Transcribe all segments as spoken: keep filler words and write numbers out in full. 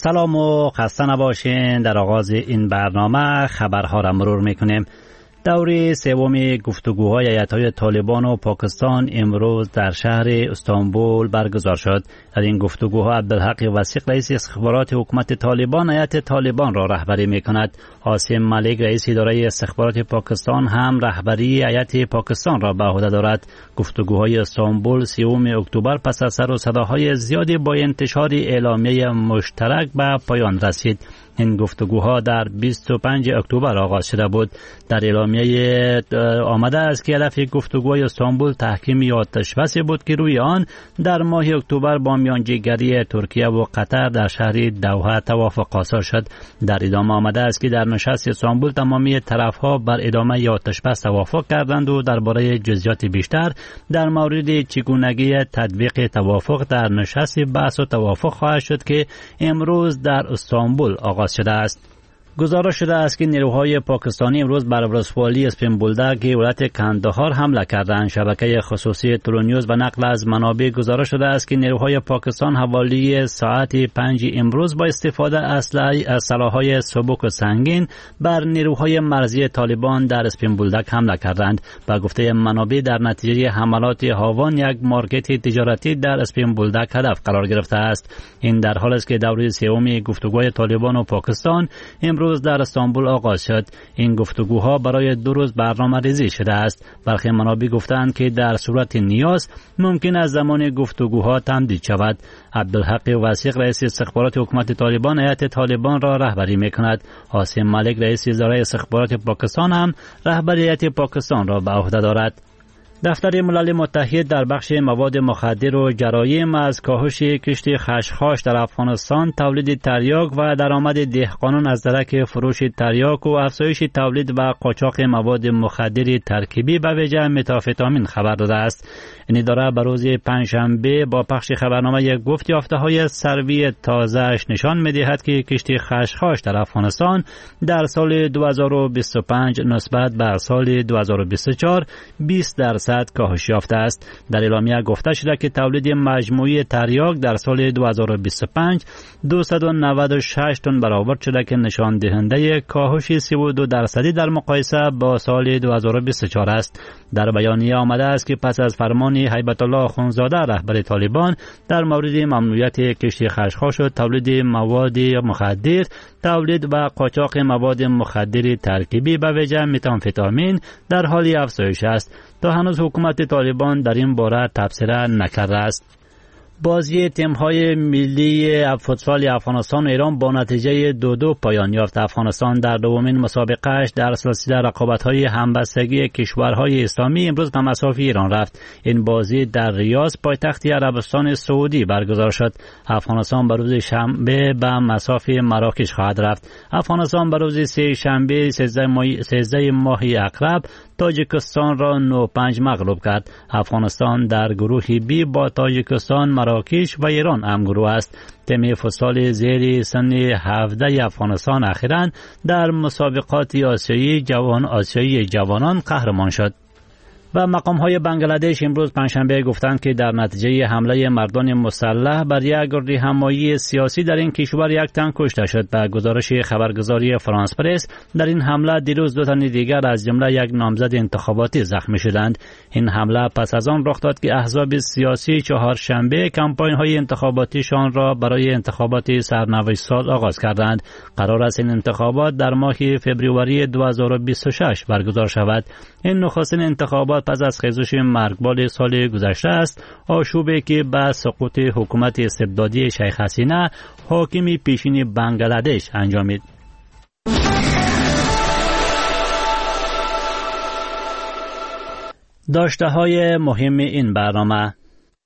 سلام و خسته نباشین. در آغاز این برنامه خبرها را مرور میکنیم. دوره سوم گفتگوهای هیئت‌های طالبان و پاکستان امروز در شهر استانبول برگزار شد. در این گفتگوها عبدالحق وثیق رئیس استخبارات حکومت طالبان هیئت طالبان را رهبری میکند. عاصم ملک رئیس اداره استخبارات پاکستان هم رهبری هیئت پاکستان را به عهده دارد. گفتگوهای استانبول سوم اکتبر پس از سر و صداهای زیادی با انتشار اعلامیه مشترک به پایان رسید. این گفتگوها در بیست و پنجم اکتبر آغاز شده بود. در اعلامیه آمده است که هدف گفتگوهای استانبول تحکیم آتشبس بود که روی آن در ماه اکتبر با میانجیگری ترکیه و قطر در شهر دوحه توافق حاصل شد. در ادامه آمده است که در نشست استانبول تمامی طرفها بر ادامه آتشبس توافق کردند و درباره جزئیات بیشتر در مورد چگونگی تطبیق توافق در نشست بحث و توافق خواهد شد که امروز در استانبول آغاز شده است. گزارش شده است که نیروهای پاکستانی امروز بر ولسوالی اسپین بولدک ولایت کندهار حمله کردند. شبکه خصوصی ترونیوز و نقل از منابع گزارش شده است که نیروهای پاکستان حوالی ساعت پنج امروز با استفاده از سلاح‌های سبک و سنگین بر نیروهای مرزی طالبان در اسپین بولدک حمله کردند. با گفته منابع در نتیجه حملات هاوان یک مارکت تجارتی در اسپین بولدک هدف قرار گرفته است. این در حالی است که دوره سوم گفتگوهای طالبان و پاکستان امروز روز در استانبول آغاز شد. این گفتگوها برای دو روز برنامه ریزی شده است. برخی منابع گفتند که در صورت نیاز ممکن است زمان گفتگوها تمدید شود. عبدالحق وثیق رئیس استخبارات حکومت طالبان هیئت طالبان را رهبری میکند. عاصم ملک رئیس اداره استخبارات پاکستان هم رهبری هیئت پاکستان را به عهده دارد. دفتر ملل متحد در بخش مواد مخدر و جرایم از کاهش کشت خشخاش در افغانستان، تولید تریاک و درآمد دهقانان از درک فروش تریاک و افزایش تولید و قاچاق مواد مخدر ترکیبی به ویژه متامفتامین خبر داده است. این اداره به روز پنجشنبه با پخش خبرنامه یک گفت یافته‌های سروی تازه‌اش نشان می‌دهد که کشت خشخاش در افغانستان در سال دو هزار و بیست و پنج نسبت به سال دو هزار و بیست و چهار بیست درصد کاهش یافته است. در اعلامیه گفته شده که تولید مجموعی تریاک در سال دو هزار و بیست و پنج دویست و نود و شش تن برآورد شده که نشان دهنده کاهش سی و دو درصدی در مقایسه با سال دو هزار و بیست و چهار است. در بیانیه آمده است که پس از فرمان هیبت الله آخوندزاده رهبر طالبان در مورد ممنوعیت کشت خشخاش و تولید مواد مخدر، تولید و قاچاق مواد مخدر ترکیبی به ویژه متامفتامین در حال افزایش است. تا هنوز حکومت طالبان در این باره تبصره نکرده است. بازی تیم‌های ملی فوتسال افغانستان و ایران با نتیجه دو دو پایان یافت. افغانستان در دومین مسابقه‌اش در سلسله رقابت‌های همبستگی کشورهای اسلامی امروز به مساف ایران رفت. این بازی در ریاض پایتخت عربستان سعودی برگزار شد. افغانستان به روز شنبه به مساف مراکش خواهد رفت. افغانستان به روز سه شنبه سیزده ماه عقرب تاجیکستان را نه پنج مغلوب کرد. افغانستان در گروه بی با تاجیکستان، مراکش و ایران همگروه است. تیم فوتسال زیر سن هفده افغانستان اخیراً در مسابقات آسیایی جوان آسیایی جوانان قهرمان شد. و مقام‌های بنگلادش امروز پنجشنبه گفتند که در نتیجه حمله مردان مسلح بر یک راهنمایی سیاسی در این کشور یک تن کشته شد. به گزارش خبرگزاری فرانس پرس در این حمله دیروز دو تن دیگر از جمله یک نامزد انتخاباتی زخمی شدند. این حمله پس از آن رخ داد که احزاب سیاسی چهارشنبه کمپاین‌های انتخاباتیشان را برای انتخابات سرنوشت ساز آغاز کردند. قرار است این انتخابات در ماه فوریه دو هزار و بیست و شش برگزار شود. این نخستین انتخابات پس از خیزش مرگبار سال گذشته است، آشوبی که به سقوط حکومت استبدادی شیخ حسینه حاکم پیشین بنگلادش انجامید. داشته های مهم این برنامه: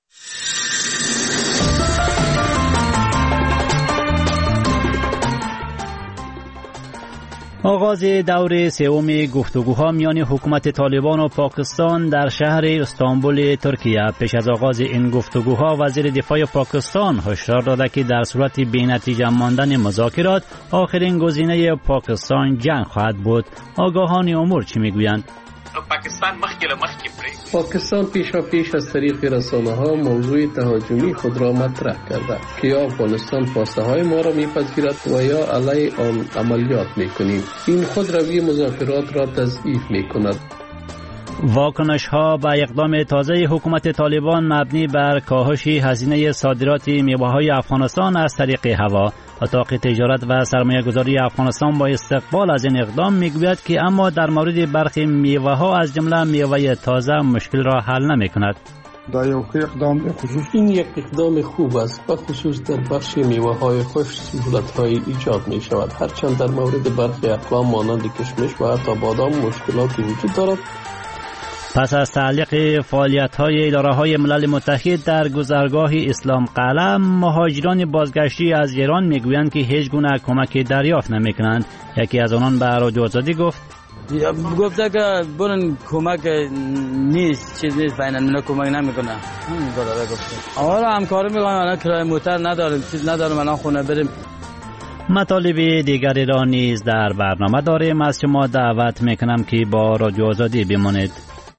آغاز دور سوم گفتگوها میان حکومت طالبان و پاکستان در شهر استانبول ترکیه. پیش از آغاز این گفتگوها وزیر دفاع پاکستان هشدار داده که در صورت بی‌نتیجه ماندن مذاکرات آخرین گزینه پاکستان جنگ خواهد بود. آگاهان امور چی میگویند؟ Pakistan پاکستان پیشا پیش از طریق رسانه ها موضوع تهاجمی خود را مطرح کرده که یا افغانستان خواسته های ما را میپذیرد و یا علیه آن عملیات میکنیم. این خود روی مذاکرات را تضعیف میکند. واکنش ها به اقدام تازه حکومت طالبان مبنی بر کاهش هزینه صادرات میوه های افغانستان از طریق هوا. اتاق تجارت و سرمایه گذاری افغانستان با استقبال از این اقدام میگوید که اما در مورد برخی میوه ها از جمله میوه تازه مشکل را حل نمی کند. دا یو اقدام به خصوص این یک اقدام خوب است و خصوص در بخش میوه های خوش سهولت های ایجاد می شود، هرچند در مورد برخی اقلام مانند کشمش و حتی بادام مشکلاتی وجود دارد. پس از تعلیق فعالیت‌های اداره‌های ملل متحد در گذرگاه اسلام قلعه، مهاجران بازگشتی از ایران میگویند که هیچ گونه کمکی دریافت نمی‌کنند. یکی از آنان به رادیو آزادی گفت گفته که برن کمک نیست، چیز نیست، فعلا اونا کمک نمیکنه. همین کارا گفته. حالا همکاری میکنن، الان کرایه موتر نداریم، چیز نداریم، الان خونه بریم. مطالب دیگری را نیز در برنامه داریم. از شما دعوت میکنم که با رادیو آزادی بمانید.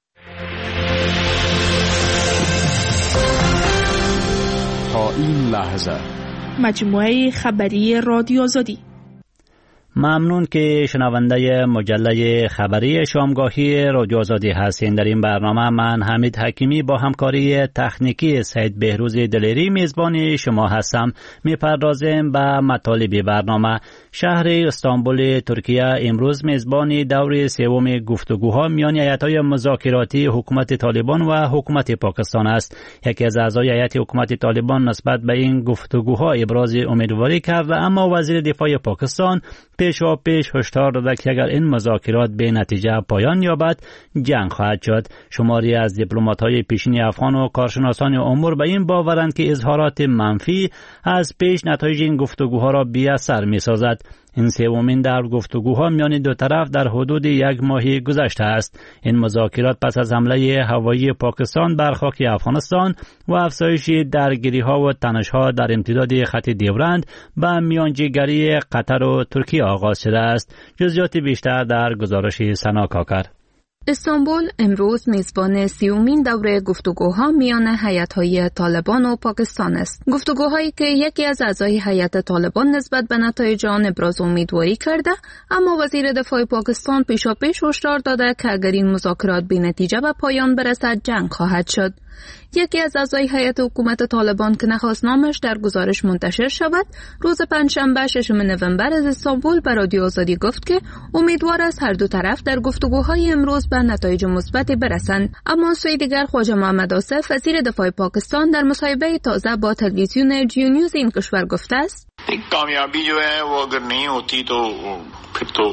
تا این لحظه مجموعه خبری رادیو آزادی. ممنون که شنونده مجله خبری شامگاهی رادیو آزادی هستین. در این برنامه من حمید حکیمی با همکاری تکنیکی سید بهروز دلیری میزبان شما هستم. میپردازیم به مطالب برنامه. شهر استانبول ترکیه امروز میزبان دور سوم گفتگوها میان هیئت‌های مذاکراتی حکومت طالبان و حکومت پاکستان است. یکی از اعضای هیئت حکومت طالبان نسبت به این گفتگوها ابراز امیدواری کرده، اما وزیر دفاع پاکستان پیشا پیش هشدار داده که اگر این مذاکرات به نتیجه پایان یابد جنگ خواهد شد. شماری از دیپلمات‌های پیشین افغان و کارشناسان امور به این باورند که اظهارات منفی از پیش نتایج این گفتگوها را بی‌اثر می‌سازد. این سومین دور گفتگوها میان دو طرف در حدود یک ماه گذشته است. این مذاکرات پس از حمله هوایی پاکستان بر خاک افغانستان و افزایش درگیری‌ها و تنش‌ها در امتداد خط دیورند به میانجیگری قطر و ترکیه آغاز شده است. جزئیات بیشتر در گزارش سنا کاکر. استانبول امروز میزبان سیومین دوره گفتگوها میان هیئت‌های طالبان و پاکستان است. گفتگوهایی که یکی از اعضای هیئت طالبان نسبت به نتایج آن ابراز امیدواری کرده، اما وزیر دفاع پاکستان پیشاپیش هشدار داده که اگر این مذاکرات بی نتیجه به پایان برسد جنگ خواهد شد. یکی از اعضای هیئت حکومت طالبان که نخواست نامش در گزارش منتشر شود، روز پنجشنبه ششم نوامبر از استانبول به رادیو آزادی گفت که امیدوار است هر دو طرف در گفتگوهای امروز به نتایج مثبتی برسند. اما سوی دیگر خواجه محمد آصف وزیر دفاع پاکستان در مصاحبه تازه با تلویزیون جیو نیوز این کشور گفته است کامیابی جو ہے وہ اگر نہیں ہوتی تو پھر تو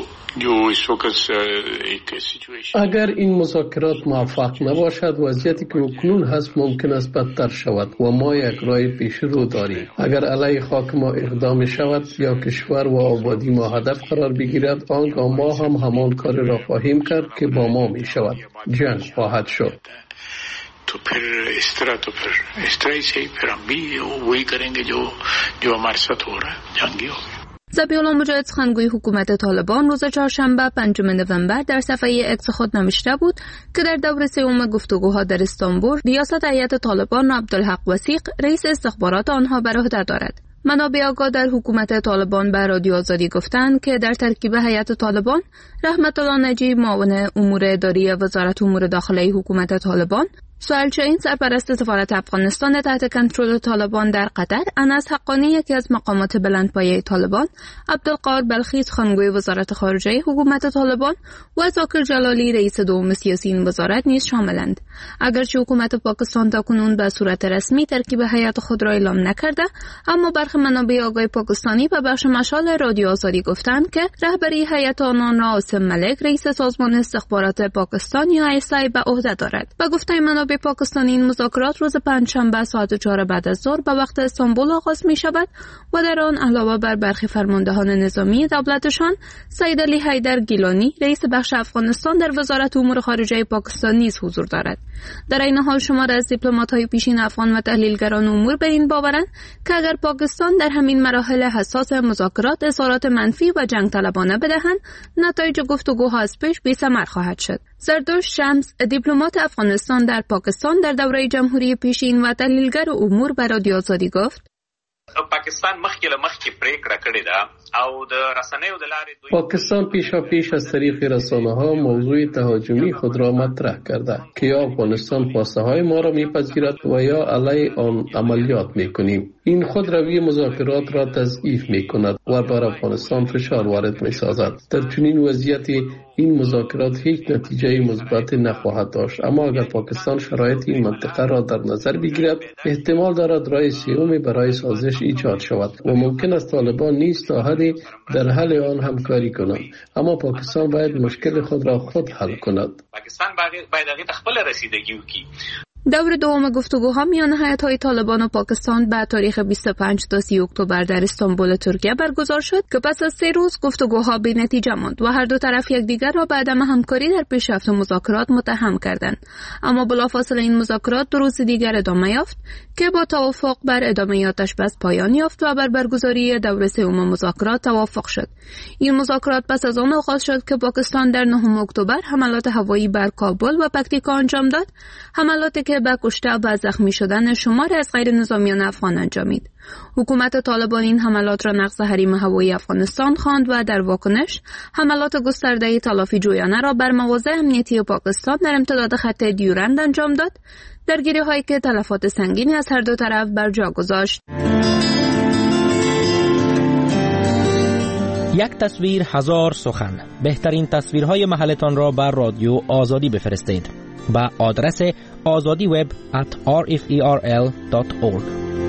اگر این مذاکرات موفق نباشد، وضعیتی که اکنون هست ممکن است بدتر شود و ما یک راه پیش رو داریم. اگر علیه خاک ما اقدام شود یا کشور و آبادی ما هدف قرار بگیرد، آنگاه ما هم همان کار را خواهیم کرد که با ما می شود. جنگ خواهد شد. تو پھر اس طرح تو پھر اس طرح سے پھر ہم بھی وہی کریں گے جو جو ہمارے ساتھ ہو رہا ہے، جنگی ہوگا. ذبیح الله مجاهد سخنگوی حکومت طالبان روز چهارشنبه پنجم نوامبر در صفحه اکس خود نوشته بود که در دور سوم گفتگوها در استانبول ریاست هیئت طالبان را عبدالحق وثیق رئیس استخبارات آنها بر عهده دارد. منابع آگاه در حکومت طالبان به رادیو آزادی گفتند که در ترکیب هیئت طالبان رحمت الله نجیب معاون امور اداری وزارت امور داخلی حکومت طالبان، سهیل شاهین سرپرست سفارت افغانستان تحت کنترل طالبان در قطر، انس حقانی یکی از مقامات بلندپایه طالبان، عبدالقاهر بلخی سخنگوی وزارت خارجه حکومت طالبان و ذاکر جلالی رئیس دوم سیاسی این وزارت نیز شاملند. اگرچه حکومت پاکستان تاکنون به صورت رسمی ترکیب هیئت خود را اعلام نکرده، اما برخی منابع آگاه پاکستانی به بخش مشال رادیو آزادی گفتند که رهبری هیئت آنان را عاصم ملک رئیس سازمان استخبارات پاکستان یا آی اس آی به عهده دارد. به گفته منابع پاکستانی این مذاکرات روز پنجشنبه ساعت چهار بعد از ظهر به وقت استانبول آغاز می شود و در آن علاوه بر برخی فرماندهان نظامی دولتشان، سید علی حیدر گیلانی رئیس بخش افغانستان در وزارت امور خارجه پاکستان نیز حضور دارد. در این حال شمار از دیپلمات‌های پیشین افغان و تحلیلگران امور بر این باورند که اگر پاکستان در همین مراحل حساس مذاکرات اظهارات منفی و جنگ طلبانه بدهند، نتایج گفتگوها از پیش بی‌ثمر خواهد شد. زردوش شمس، دیپلمات افغانستان در پاکستان در دوره جمهوری پیشین و تحلیلگر امور به رادیو آزادی گفت: پاکستان مخکې له مخکې پریکړه کړې ده او د رسنیو د لارې پاکستان پیشا پیش از طریق رسانه ها موضوع تهاجمی خود را مطرح کرده که یا افغانستان خواسته های ما را میپذیرد و یا علیه آن عملیات میکنیم. این خود روی مذاکرات را تضعیف میکند و بر افغانستان فشار وارد میسازد. در چنین وضعیتی این مذاکرات هیچ نتیجه مثبت نخواهد داشت، اما اگر پاکستان شرایط این منطقه را در نظر بگیرد احتمال دارد راه سومی برای سازش ایجاد شود و ممکن است طالبان نیز تا حدی در حل آن همکاری کنند، اما پاکستان باید مشکل خود را خود حل کند. پاکستان باید هغه خپل رسیدگی وکړي. دور دوم گفتگوها میان هیئت‌های طالبان و پاکستان به تاریخ بیست و پنج تا سی اکتبر در استانبول ترکیه برگزار شد که پس از سه روز گفتگوها بی نتیجه ماند و هر دو طرف یکدیگر را به عدم همکاری در پیشرفت مذاکرات متهم کردند. اما بلافاصله این مذاکرات دو روز دیگر ادامه یافت که با توافق بر ادامه آتش بس پایان یافت و بر برگزاری دوره سوم مذاکرات توافق شد. این مذاکرات پس از آن آغاز شد که پاکستان در نهم اکتبر حملات هوایی بر کابل و پکتیکا انجام داد، حملاتی که به کشته و زخمی شدن شماری از غیر نظامیان افغان انجامید. حکومت طالبان این حملات را نقض حریم هوایی افغانستان خواند و در واکنش حملات گسترده تلافی جویانه را بر مواضع امنیتی پاکستان در امتداد خط دیورند انجام داد، درگیری‌هایی که تلفات سنگینی از هر دو طرف بر جا گذاشت. یک تصویر هزار سخن. بهترین تصویرهای محلتان را بر رادیو آزادی بفرستید با آدرس azadiweb at referl dot org.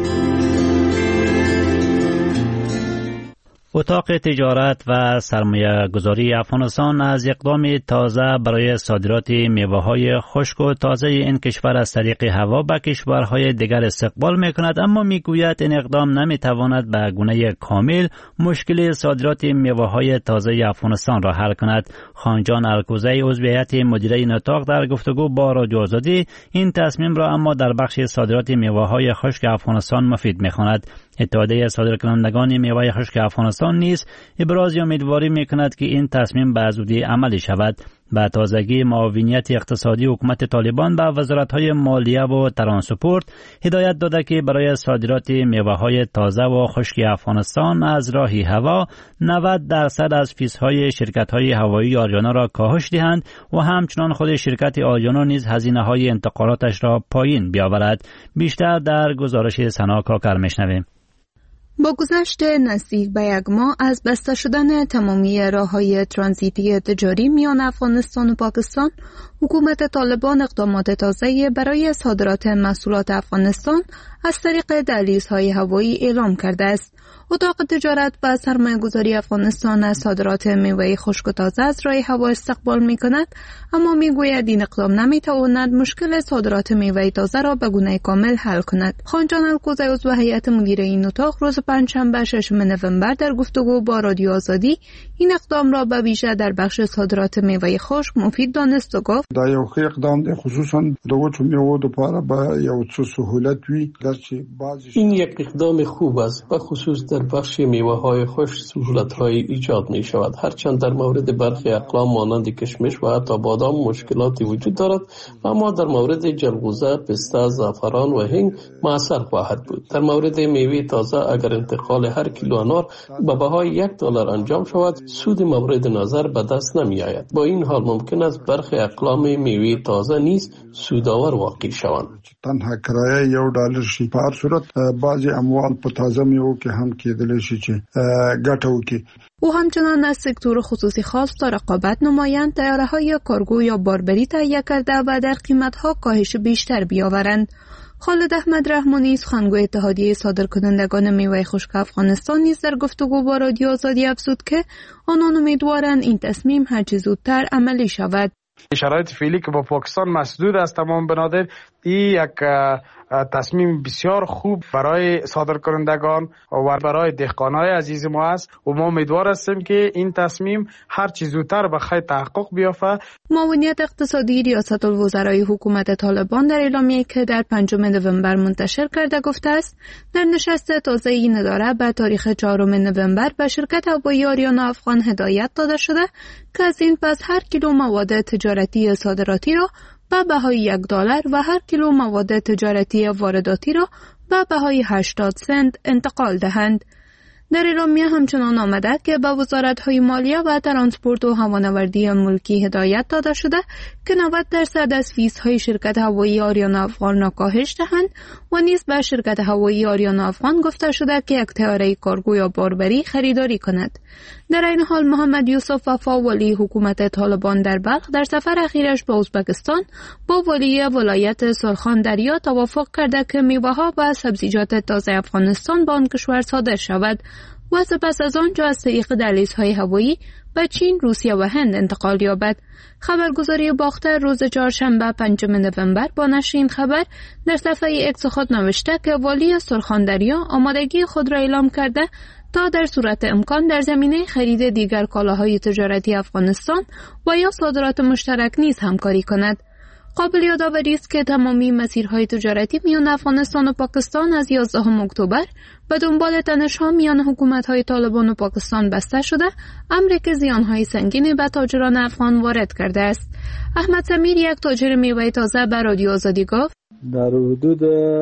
اتاق تجارت و سرمایه گذاری افغانستان از اقدام تازه برای صادرات میوه‌های خشک و تازه این کشور از طریق هوا به کشورهای دیگر استقبال می‌کند، اما می‌گوید این اقدام نمی‌تواند به گونه کامل مشکل صادرات میوه‌های تازه افغانستان را حل کند. خانجان الکوزی عضو هیئت مدیره این اتاق در گفتگو با رادیو آزادی این تصمیم را اما در بخش صادرات میوه‌های خشک افغانستان مفید می‌خواند. اتحادیه صادرکنندگان میوه خشک افغانستان نیز ابراز امیدواری می‌کند که این تصمیم به زودی عملی شود. به تازگی معاونیت اقتصادی حکومت طالبان به وزارت‌های مالیه و ترانسپورت هدایت داده که برای صادرات میوه‌های تازه و خشک افغانستان از راه هوا نود درصد از فیس‌های شرکت‌های هوایی آریانا را کاهش دهند و همچنان خود شرکت آریانا نیز هزینه‌های انتقالاتش را پایین بیاورد. بیشتر در گزارش سنا کاکر می‌شنویم. با گذشت نزدیک به یک ماه از بسته شدن تمامی راه‌های ترانزیتی تجاری میان افغانستان و پاکستان، حکومت طالبان اقدامات تازه‌ای برای صادرات محصولات افغانستان از طریق دهلیزهای هوایی اعلام کرده است. اتاق تجارت و سرمایه‌گذاری افغانستان از صادرات میوه خشک و تازه از راه هوا استقبال می‌کند، اما می‌گوید این اقدام نمی‌تواند مشکل صادرات میوه تازه را به گونه کامل حل کند. خانجان الکوزی عضو هیئت مدیره این اتاق روز پنجشنبه ششم نوامبر در گفتگو با رادیو آزادی این اقدام را به ویژه در بخش صادرات میوه خشک مفید دانست و گفت: دا یو ښه اقدام دی، خصوصا د وچو میوو لپاره به یو څه سهولت وي. این یک اقدام خوب است و خصوص در بخش میوه های خشک سهولت های ایجاد می شود، هرچند در مورد برخی اقلام مانند کشمش و حتی بادام مشکلاتی وجود دارد، اما در مورد جلغوزه، پسته، زعفران و هنگ مؤثر خواهد بود. در مورد میوه تازه اگر انتقال هر کیلو انار به بهای یک دلار انجام شود، سود مورد نظر به دست نمی آید. با این حال ممکن است برخی اقلام میوه تازه نیز سودآور واقع شوند. تنها کرایه یو ډالر شي، په هر صورت بعضی اموال په تازه میوو کې هم کېدلی شي چې ګټه وکړي. او همچنان از سکتور خصوصی خواست تا رقابت نمایند، طیاره‌های کارگو یا باربری تهیه کرده و در قیمت‌ها کاهش بیشتر بیاورند. خالد احمد رحمانی، سخنگوی اتحادیه صادرکنندگان میوه خشک افغانستان، نیز در گفتگو با رادیو آزادی افزود که آنان امیدوارند این تصمیم هرچه زودتر عملی شود. شرایط فعلی که با پاکستان مسدود است تمام بنادر این یک تصمیم بسیار خوب برای صادرکنندگان و برای دهقانای عزیز ما است و ما امیدوار هستیم که این تصمیم هر چه زودتر به خیر تحقق بیافته. معاونیت اقتصادی ریاست الوزرای حکومت طالبان در اعلامیه‌ای که در پنجم نوامبر منتشر کرده گفته است در نشست تازه این اداره به تاریخ چهارم نوامبر به شرکت هوایی آریانا افغان هدایت داده شده که از این پس هر کیلو مواد تجارتی صادراتی را به بهای یک دلار و هر کیلو مواد تجارتی وارداتی را به بهای هشتاد سنت انتقال دهند. در اعلامیه همچنان آمده که به وزارت‌های مالیه و ترانسپورت و هوانوردی ملکی هدایت داده شده که نود درصد از فیس‌های شرکت هوایی آریانا افغان را کاهش دهند و نیز به شرکت هوایی آریانا افغان گفته شده که یک طیاره کارگو یا باربری خریداری کند. در این حال محمد یوسف وفا ولی حکومت طالبان در بلخ در سفر اخیرش به ازبکستان با ولی ولایت سرخان دریا توافق کرده که میوه‌ها و سبزیجات تازه افغانستان به آن کشور صادر شود و سپس از آنجا از طریق دهلیزهای هوایی به چین، روسیه و هند انتقال یابد. خبرگزاری باختر روز چهارشنبه پنجم نوامبر با نشر این خبر در صفحه اکس خود نوشته که والی سرخاندریا آمادگی خود را اعلام کرده تا در صورت امکان در زمینه خرید دیگر کالاهای تجارتی افغانستان و یا صادرات مشترک نیز همکاری کند. قابل یادآوری است که تمامی مسیرهای تجارتی میان افغانستان و پاکستان از یازدهم اکتبر به دنبال تنش‌ها میان حکومت‌های طالبان و پاکستان بسته شده، امری که زیان‌های سنگینی به تاجران افغان وارد کرده است. احمد سمیر، یک تاجر میوه تازه، به رادیو آزادی گفت: در حدود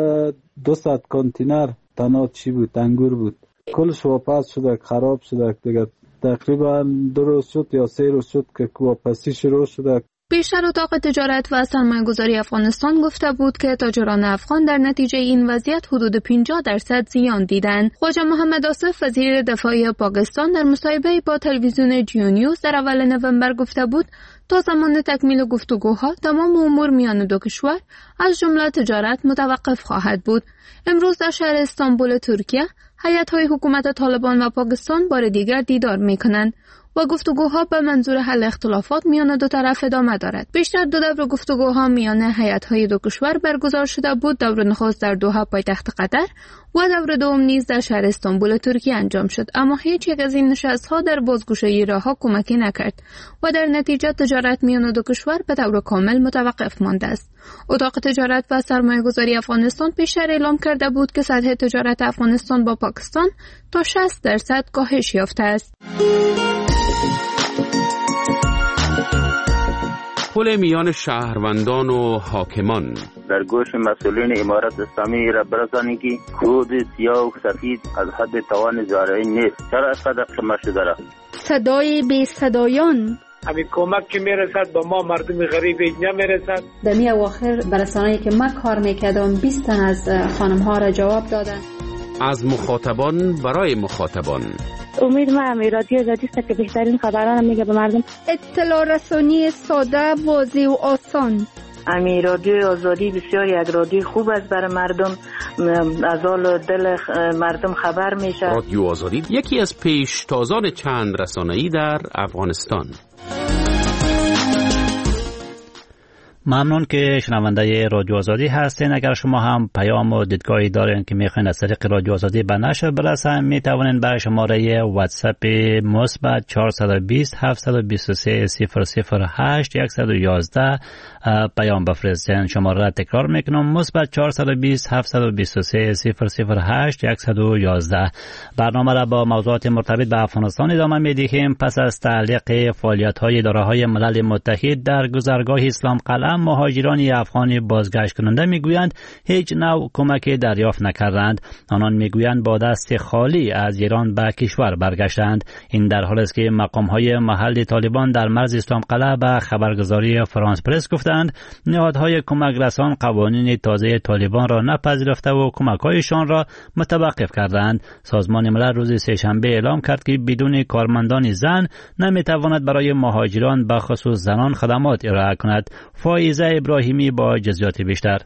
دویست کانتینر تنها چی بود، انگور بود. کلش واپس شده، خراب شده دیگه. تقریبا دو روز شد یا سه روز شد که واپسی شروع شده. بیشتر اتاق تجارت و سرمایه‌گذاری افغانستان گفته بود که تاجران افغان در نتیجه این وضعیت حدود پنجاه درصد زیان دیدند. خواجه محمد آصف، وزیر دفاع پاکستان، در مصاحبه با تلویزیون جیو نیوز در اول نوامبر گفته بود تا زمان تکمیل گفتگوها تمام امور میان دو کشور از جمله تجارت متوقف خواهد بود. امروز در شهر استانبول ترکیه هیئت‌های حکومت طالبان و پاکستان بار دیگر دیدار می‌کنند و گفتگوها به منظور حل اختلافات میان دو طرف ادامه دارد. بیشتر دو دور گفتگوها میان هیئت‌های دو کشور برگزار شده بود. دور نخست در دوحه پایتخت قطر و دور دوم نیز در شهر استانبول ترکیه انجام شد، اما هیچ یک از این نشست‌ها در بازگشایی راه‌ها کمکی نکرد و در نتیجه تجارت میان دو کشور به طور کامل متوقف مانده است. اتاق تجارت و سرمایه‌گذاری افغانستان پیشتر اعلام کرده بود که سطح تجارت افغانستان با پاکستان تا شصت درصد کاهش یافته است. پل میان شهروندان و حاکمان. در گوش مسئولین امارت اسلامی را برسانید که کود سیاه و سفید از حد توان زارعین نیست. چرا صدق شما شده را؟ صدای بی صدایان. همین کمک که میرسد با ما مردم غریب اینجا میرسد. در می اواخر برسانه‌ای که من کار میکردم بیست تن از خانم ها را جواب دادن. از مخاطبان برای مخاطبان. امید ما هم رادیو آزادی است که بهترین خبران میگه به مردم. اطلاع رسانی ساده، واضح و آسان. امی رادیو آزادی بسیار یک رادیو خوب است برای مردم، از حال دل مردم خبر میشه. رادیو آزادی یکی از پیشتازان چند رسانه‌ای در افغانستان. ممنون که شنونده رادیو آزادی هستین. اگر شما هم پیام و دیدگاهی دارین که میخواین از طریق رادیو آزادی به نشر برسن، میتوانین به شماره واتساپ مثبت چهارصد و بیست هفتصد و بیست و سه صفر صفر هشت صد و یازده پیام بفرستین. شماره را تکرار میکنم: مثبت چهارصد و بیست هفتصد و بیست و سه صفر صفر هشت صد و یازده. برنامه را با موضوعات مرتبط به افغانستان ادامه میدهیم. پس از تعلیق فعالیت‌های اداره‌های ملل متحد در گذرگاه اسلام قلعه، مهاجران افغان بازگشت کننده میگویند هیچ نوع کمکی دریافت نکردند. آنان میگویند با دست خالی از ایران به کشور برگشتند. این در حالی است که مقام‌های محلی طالبان در مرز اسلام قلعه به خبرگزاری فرانس پرس گفتند نهادهای کمک رسان قوانین تازه طالبان را نپذیرفته و کمک‌هایشان را متوقف کردند. سازمان ملل روز سه‌شنبه اعلام کرد که بدون کارمندان زن نمیتواند برای مهاجران به خصوص زنان خدمات ارائه کند. فایزه ابراهیمی با جزئیات بیشتر.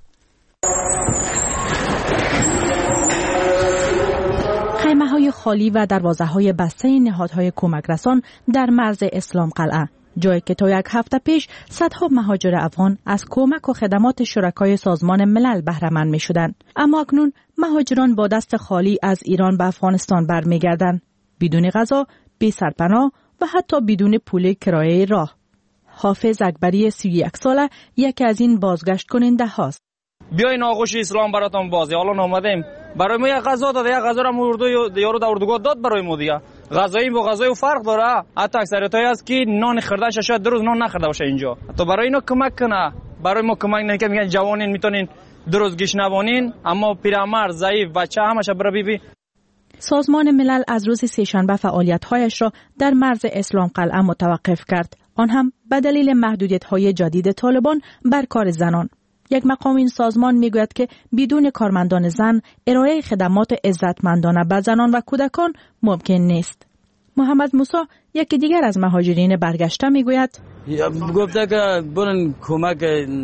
خیمه‌های خالی و دروازه‌های بسته نهادهای کمک رسان در مرز اسلام قلعه. جایی که تا یک هفته پیش صدها مهاجر افغان از کمک و خدمات شرکای سازمان ملل بهره مند می شدند. اما اکنون مهاجران با دست خالی از ایران به افغانستان برمیگردند، بدون غذا، بی سرپناه و حتی بدون پول کرایه راه. حافظ اکبری سی و یک ساله یکی از این بازگشت کننده هاست. بیاین آغوش اسلام براتون بازی. حالا اومدیم برای ما یک غذا داده، یک غذا را اردو یارو در اردوگاه داد برای ما دیگه. غذایی با غذای فرق داره. حتی اکثریتایی هست که نان خوردهش شاید دو روز نان نخورده باشه اینجا. تو برای اینا کمک کنه، برای ما کمک نکنه. میگن جوانین میتونین دو روز گشنوانین، اما پیرمرد، ضعیف، بچه همش برای بی بی. سازمان ملل از روز سه‌شنبه فعالیت‌هایش را در مرز اسلام قلعه متوقف کرد، آن هم به دلیل محدودیت‌های جدید طالبان بر کار زنان. یک مقام این سازمان میگوید که بدون کارمندان زن ارائه خدمات عزتمندانه به زنان و کودکان ممکن نیست. محمد موسی یکی دیگر از مهاجرین برگشته میگوید گفته که برن کمک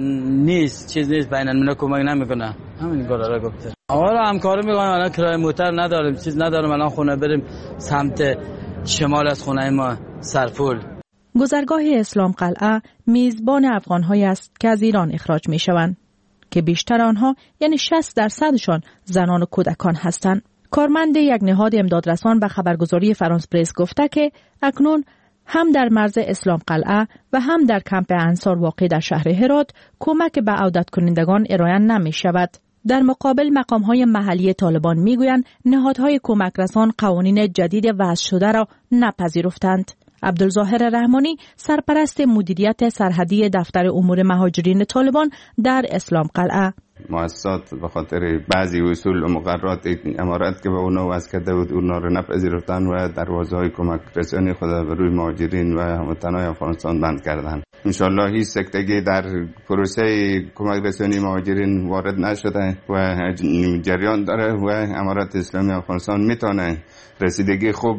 نیست، چیز نیست، بین الملل کمک نمیکنه. همین کارا گفته. حالا همکاری میکنم، الان کرایه موتر نداریم، چیز نداریم، الان خونه بریم سمت شمال از خونه ما سرپول. گذرگاه اسلام قلعه میزبان افغان‌هایی است که از ایران اخراج میشوند که بیشتر آنها یعنی شصت درصدشان زنان و کودکان هستند. کارمند یک نهاد امدادرسان به خبرگزاری فرانس پرس گفته که اکنون هم در مرز اسلام قلعه و هم در کمپ انصار واقع در شهر هرات کمک به عودت کنندگان ارائه نمی شود. در مقابل مقام‌های محلی طالبان میگویند نهادهای کمک رسان قوانین جدید وضع شده را نپذیرفتند. عبدالظاهر رحمانی سرپرست مدیریت سرحدی دفتر امور مهاجرین طالبان در اسلام قلعه: مؤسسات به خاطر بعضی اصول و مقررات امارات که به اونا وضع کرده بود اونا رو نپذیرفتن و دروازه‌های کمک رسانی خود به روی مهاجرین و هموطنان افغانستان بند کردند. انشالله هیچ سکتگی در پروسه کمک رسانی مهاجرین وارد نشده و جریان داره و امارات اسلامی افغانستان میتونه رسیدگی خوب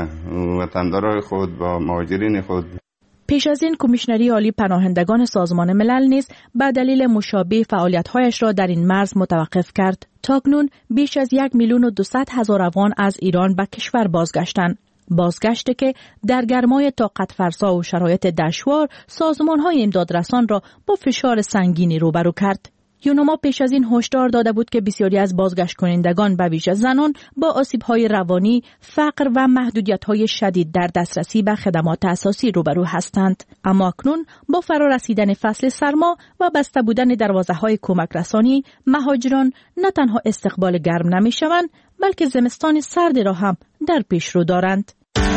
وطندارای خود با مهاجرین خود. پیش از این کمیشنری عالی پناهندگان سازمان ملل نیز به دلیل مشابه فعالیت‌هایش را در این مرز متوقف کرد. تاکنون بیش از یک میلیون و دویست هزار افغان از ایران به کشور بازگشتند. بازگشت که در گرمای طاقت فرسا و شرایط دشوار سازمان‌های امدادرسان را با فشار سنگینی روبرو کرد. یونما پیش از این هشدار داده بود که بسیاری از بازگشت کنندگان به ویژه زنان با آسیب‌های روانی، فقر و محدودیت‌های شدید در دسترسی به خدمات اساسی روبرو هستند. اما اکنون با فرا رسیدن فصل سرما و بسته بودن دروازه‌های کمک رسانی، مهاجران نه تنها استقبال گرم نمی‌شوند، بلکه زمستان سردی را هم در پیش رو دارند.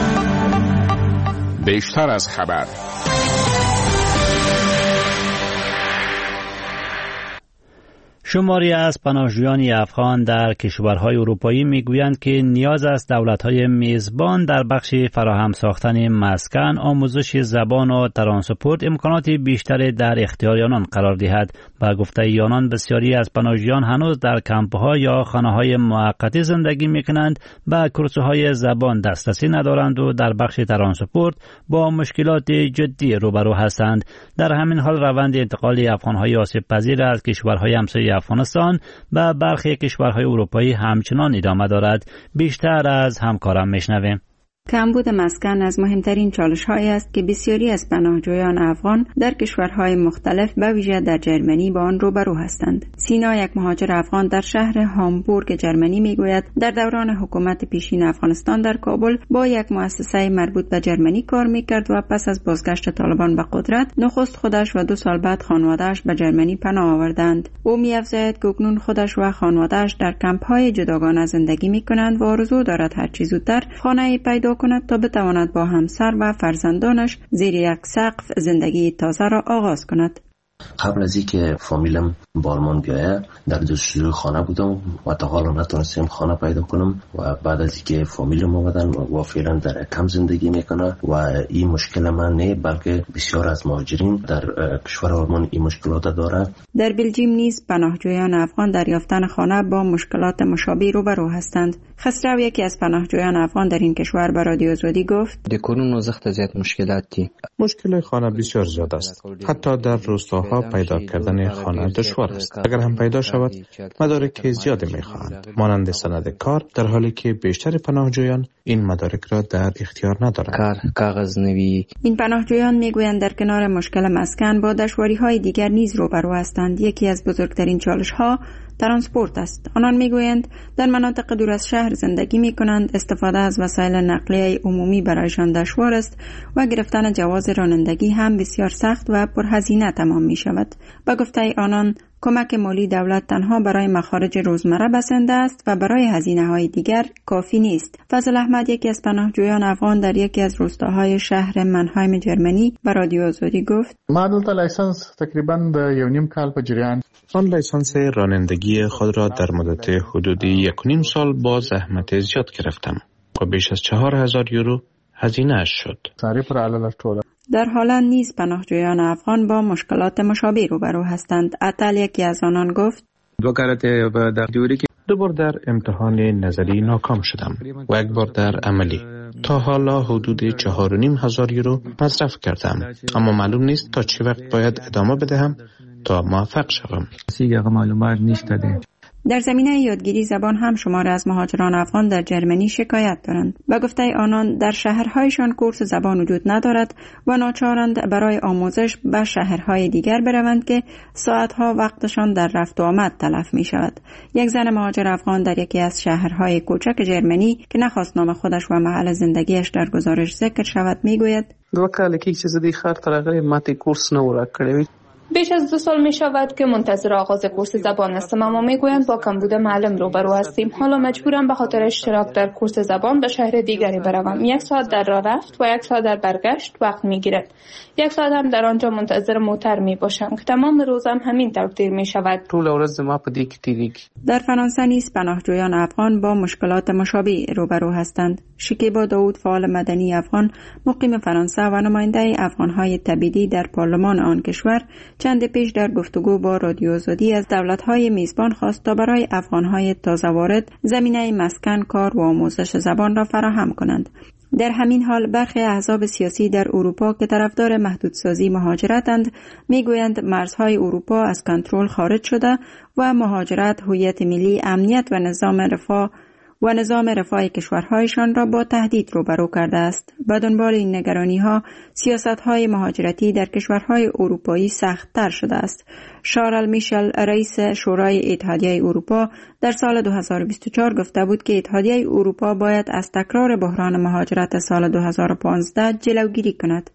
بیشتر از خبر. شماری از پناهجویان افغان در کشورهای اروپایی میگویند که نیاز است دولت‌های میزبان در بخش فراهم ساختن مسکن، آموزش زبان و ترانسپورت امکانات بیشتری در اختیار آنان قرار دهد. با گفته آنان بسیاری از پناهجویان هنوز در کمپ‌ها یا خانه‌های موقتی زندگی می‌کنند، به کورس‌های زبان دسترسی ندارند و در بخش ترانسپورت با مشکلات جدی روبرو هستند. در همین حال روند انتقال افغان‌های آسیب پذیر از کشورهای همسایه افغانستان به برخی کشورهای اروپایی همچنان ادامه دارد. بیشتر از همکارم میشنویم. کمبود مسکن از مهمترین چالش‌هایی است که بسیاری از پناهجویان افغان در کشورهای مختلف به ویژه در جرمنی با آن روبرو هستند. سینا، یک مهاجر افغان در شهر هامبورگ جرمنی، میگوید در دوران حکومت پیشین افغانستان در کابل با یک مؤسسه مربوط به جرمنی کار میکرد و پس از بازگشت طالبان به قدرت نخست خودش و دو سال بعد خانواده‌اش به جرمنی پناه آوردند. او می‌افزاید که اکنون خودش و خانواده‌اش در کمپ‌های جداگانه زندگی می‌کنند و آرزو دارد هر چه زودتر خانه‌ای پیدا کند تا بتواند با همسر و فرزندانش زیر یک سقف زندگی تازه را آغاز کند. قبل از اینکه فامیلم بارمان بیایه در جستجوی خانه بودم و تا حالا نتونستم خانه پیدا کنم و بعد از اینکه فامیلم آمدن و فعلا در کم زندگی میکنه و این مشکل من نه بلکه بسیار از مهاجرین در کشور آلمان این مشکلات داره. در بلژیم نیز پناهجویان افغان در یافتن خانه با مشکلات مشابه روبرو هستند. خسرو، یکی از پناهجویان افغان در این کشور به رادیو آزادی گفت: د کورونو زخت زیات مشکلات دي. مشکل خانه بسیار زیاد است. حتی در روستاها ها پیدا کردن خانه دشوار است. اگر هم پیدا شود مدارک زیادی میخواهند مانند سند کار، در حالی که بیشتر پناهجویان این مدارک را در اختیار ندارند. کار کاغذ نوی. این پناهجویان میگویند در کنار مشکل مسکن با دشواری های دیگر نیز روبرو هستند. یکی از بزرگترین چالش ها ترانسپورت است. آنان میگویند در مناطق دور از شهر زندگی می کنند، استفاده از وسایل نقلیه عمومی برایشان دشوار است و گرفتن جواز رانندگی هم بسیار سخت و پرهزینه تمام می شود. با گفته آنان کمک مالی دولت تنها برای مخارج روزمره بسنده است و برای هزینه های دیگر کافی نیست. فضل احمد، یکی از پناهجویان افغان در یکی از روستاهای شهر منهایم جرمنی، به رادیو آزادی گفت: ما دلته لایسنس تقریبا د یو نیم کال په جریان آن لایسنس رانندگی خود را در مدت حدود یک و نیم سال با زحمت زیاد گرفتم و بیش از چهار هزار یورو هزینه اش شد. در هلند نیز پناهجویان افغان با مشکلات مشابه روبرو هستند. عطل، یکی از آنان، گفت: دو کرده در دوری که دو بار در امتحان نظری ناکام شدم و یک بار در عملی. تا حالا حدود چهار و نیم هزار یورو مصرف کردم، اما معلوم نیست تا چه وقت باید ادامه بدهم تا موفق شوم. معلومات نیست. در زمینه یادگیری زبان هم شمار از مهاجران افغان در جرمنی شکایت دارند. به گفته آنان در شهرهایشان کورس زبان وجود ندارد و ناچارند برای آموزش به شهرهای دیگر بروند که ساعتها وقتشان در رفت و آمد تلف می شود. یک زن مهاجر افغان در یکی از شهرهای کوچک جرمنی که نخواست نام خودش و محل زندگیش در گزارش ذکر شود می گوید: دو کال که چیز دی خر ترغه ماته کورس نورا کړی. بیش از دو سال می شود که منتظر آغاز کورس زبان هستم، اما می گویند با کمبود معلم روبرو هستیم. حالا مجبورم به خاطر اشتراک در کورس زبان به شهر دیگری بروم. یک ساعت در راه رفت و یک ساعت در برگشت وقت می گیرد. یک ساعت هم در آنجا منتظر موتر می باشم که تمام روزم همین طور تیر می شود. طول ورځ ما په دې کې تیریږي. در فرانسه نیز پناهجویان افغان با مشکلات مشابه روبرو هستند. شکیبا داود، فعال مدنی افغان مقیم فرانسه و نماینده افغانهای تبعیدی در پارلمان آن کشور، چند پیش در گفتگو با رادیو آزادی از دولت‌های میزبان خواست تا برای افغان‌های تازه وارد زمینه مسکن، کار و آموزش زبان را فراهم کنند. در همین حال برخی احزاب سیاسی در اروپا که طرفدار محدودسازی مهاجرتند میگویند مرزهای اروپا از کنترل خارج شده و مهاجرت هویت ملی، امنیت و نظام رفاه و نظام رفاه کشورهایشان را با تهدید روبرو کرده است. به دنبال این نگرانی‌ها سیاست‌های مهاجرتی در کشورهای اروپایی سخت‌تر شده است. شارل میشل، رئیس شورای اتحادیه اروپا، در سال دو هزار و بیست و چهار گفته بود که اتحادیه اروپا باید از تکرار بحران مهاجرت سال دو هزار و پانزده جلوگیری کند.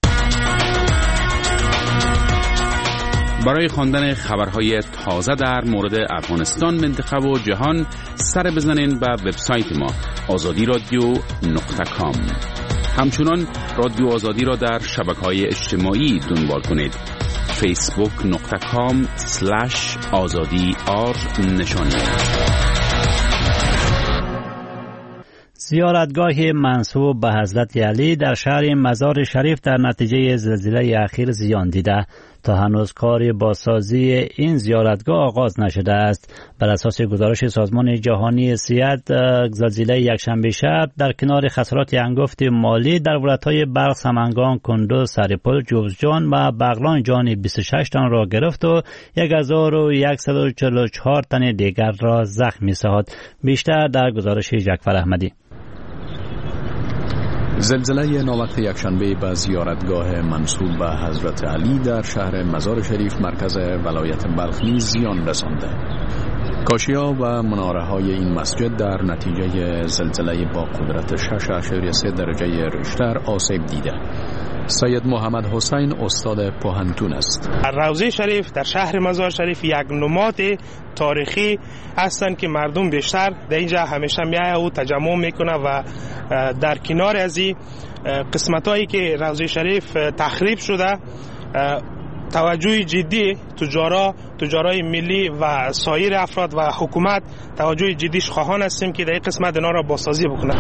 برای خواندن خبرهای تازه در مورد افغانستان، منطقه و جهان سر بزنین به وبسایت ما آزادی رادیو نقطه کام. همچنان رادیو آزادی را در شبکه‌های اجتماعی دنبال کنید. فیسبوک نقطه کام سلش آزادی آر نشانی. زیارتگاه منسوب به حضرت علی در شهر مزار شریف در نتیجه زلزله اخیر زیان دیده. تا هنوز کار بازسازی این زیارتگاه آغاز نشده است. بر اساس گزارش سازمان جهانی صحت، زلزله یکشنبه شب در کنار خسارات انگفت مالی در ولایت‌های بلخ، سمنگان، کندوز، سرپل، جوزجان و بغلان جان بیست و شش تن را گرفت و یک هزار و صد و چهل و چهار تن دیگر را زخمی ساخت. بیشتر در گزارش جعفر احمدی. زلزله ناوقت یکشنبه به زیارتگاه منسوب به حضرت علی در شهر مزار شریف مرکز ولایت بلخ نیز زیان رسانده. کاشی‌ها و مناره‌های این مسجد در نتیجه زلزله با قدرت شش اشاریه سه درجه ریشتر آسیب دیده. سید محمد حسین استاد پوهنتون است. روضه شریف در شهر مزار شریف یک نماد تاریخی هستند که مردم بیشتر در اینجا همیشه میایه و تجمع میکنه و در کنار از این قسمتایی که روضه شریف تخریب شده توجه جدی تجارا تجارای ملی و سایر افراد و حکومت توجه جدیش خواهان هستیم که در این قسمت اینا را بازسازی بکنه.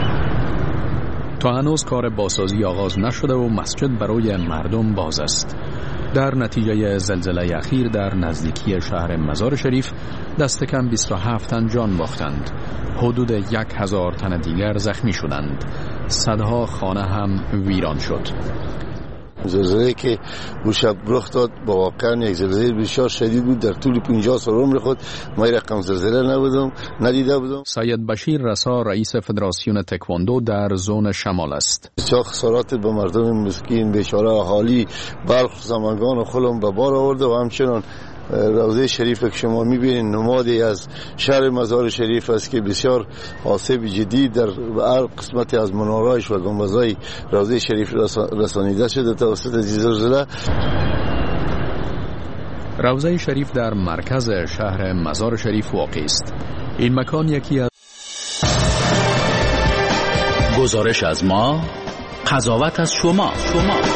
تا هنوز کار بازسازی آغاز نشده و مسجد برای مردم باز است. در نتیجه زلزله اخیر در نزدیکی شهر مزار شریف دست کم بیست و هفت تن جان باختند. حدود یک هزار تن دیگر زخمی شدند. صدها خانه هم ویران شد. زلزله که اون شب رخ داد با واقعا یک زلزله بسیار شدید بود. در طول پنجاه سال عمر خود ما رقم زلزله نبودم ندیده بودم. سید بشیر رسا رئیس فدراسیون تکواندو در زون شمال است. بسیار خسارات به مردم مسکین بیچاره اهالی بلخ زمانگان و خلم به بار آورده و همچنان روضه شریف که شما میبینید نمادی از شهر مزار شریف است که بسیار آسیب جدی در هر قسمتی از مناره‌اش و گنبدهای روضه شریف رسانیده شده توسط زلزله. روضه شریف در مرکز شهر مزار شریف واقع است. این مکان یکی از گزارش از ما، قضاوت از شما شما